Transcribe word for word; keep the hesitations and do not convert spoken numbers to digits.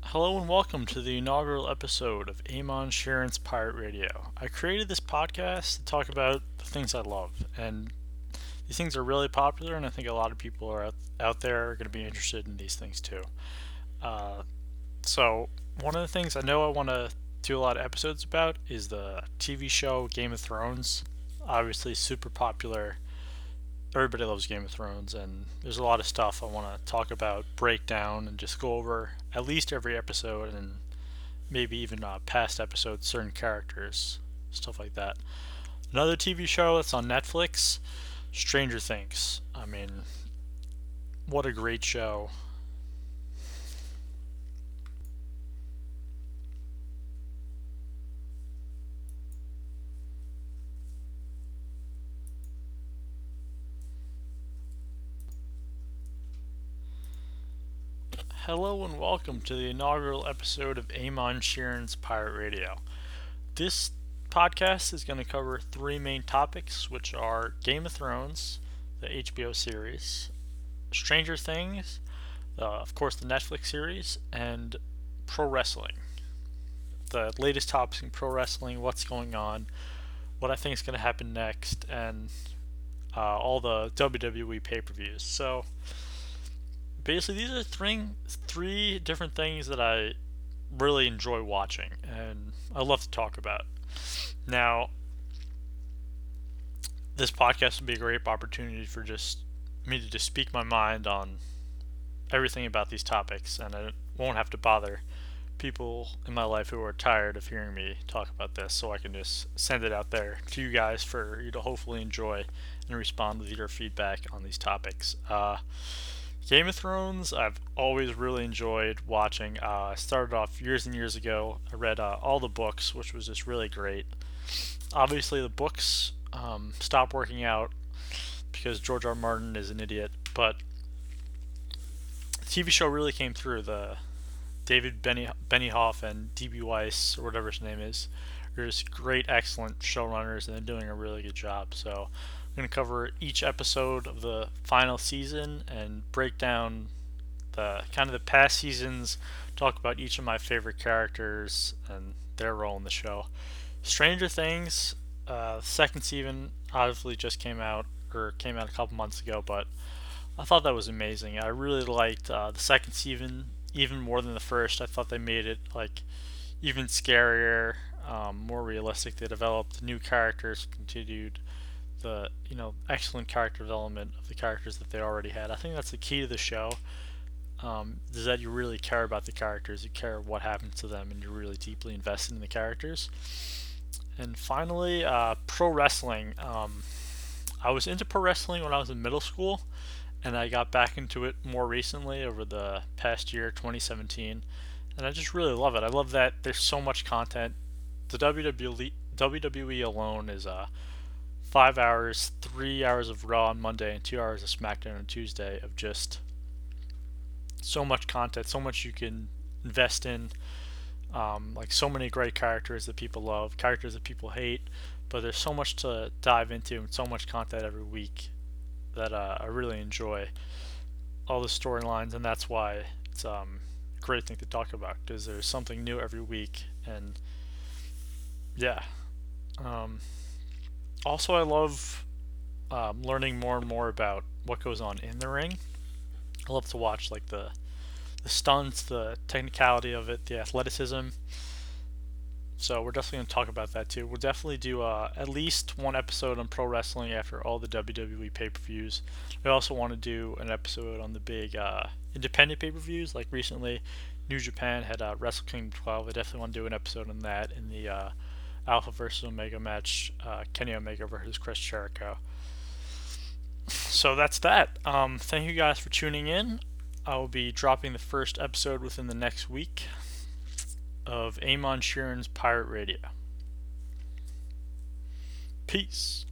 Hello and welcome to the inaugural episode of Amon Sharon's Pirate Radio. I created this podcast to talk about the things I love, and these things are really popular, and I think a lot of people are out, out there are going to be interested in these things too. Uh, so, one of the things I know I want to do a lot of episodes about is the T V show Game of Thrones. Obviously, super popular. Everybody loves Game of Thrones, and there's a lot of stuff I want to talk about, break down, and just go over at least every episode and maybe even uh, past episodes, certain characters, stuff like that. Another T V show that's on Netflix, Stranger Things. I mean, what a great show. Hello and welcome to the inaugural episode of Amon Sharon's Pirate Radio. This podcast is going to cover three main topics, which are Game of Thrones, the H B O series, Stranger Things, uh, of course, the Netflix series, and pro wrestling. The latest topics in pro wrestling, what's going on, what I think is going to happen next, and uh, all the W W E pay per views. So basically, these are three three different things that I really enjoy watching and I love to talk about. Now, this podcast would be a great opportunity for just me to just speak my mind on everything about these topics, and I won't have to bother people in my life who are tired of hearing me talk about this, so I can just send it out there to you guys for you to hopefully enjoy and respond with your feedback on these topics. Uh, Game of Thrones, I've always really enjoyed watching. Uh, I started off years and years ago. I read uh, all the books, which was just really great. Obviously, the books um, stopped working out because George R. R. Martin is an idiot, but the T V show really came through. The David Benny, Benioff and D B. Weiss, or whatever his name is, are just great, excellent showrunners, and they're doing a really good job. So I'm going to cover each episode of the final season and break down the kind of the past seasons, talk about each of my favorite characters and their role in the show. Stranger Things, uh, second season obviously just came out, or came out a couple months ago, but I thought that was amazing. I really liked uh, the second season even more than the first. I thought they made it like even scarier, um, more realistic. They developed new characters, continued the you know excellent character development of the characters that they already had. I think that's the key to the show. Um, is that you really care about the characters, you care what happens to them, and you're really deeply invested in the characters. And finally, uh, pro wrestling. Um, I was into pro wrestling when I was in middle school, and I got back into it more recently over the past year, twenty seventeen, and I just really love it. I love that there's so much content. The W W E, W W E alone is uh, five hours, three hours of Raw on Monday, and two hours of SmackDown on Tuesday of just so much content, so much you can invest in. Um, like so many great characters that people love, characters that people hate, but there's so much to dive into and so much content every week that uh, I really enjoy all the storylines, and that's why it's um, a great thing to talk about because there's something new every week, and yeah. Um, Also, I love um, learning more and more about what goes on in the ring. I love to watch like the the stunts, the technicality of it, the athleticism. So we're definitely going to talk about that too. We'll definitely do uh, at least one episode on pro wrestling after all the W W E pay-per-views. We also want to do an episode on the big uh, independent pay-per-views. Like recently, New Japan had uh, Wrestle Kingdom twelve. I definitely want to do an episode on that in the uh, Alpha versus Omega match, uh, Kenny Omega versus Chris Jericho. So that's that. Um, thank you guys for tuning in. I will be dropping the first episode within the next week of Amon Sheeran's Pirate Radio. Peace.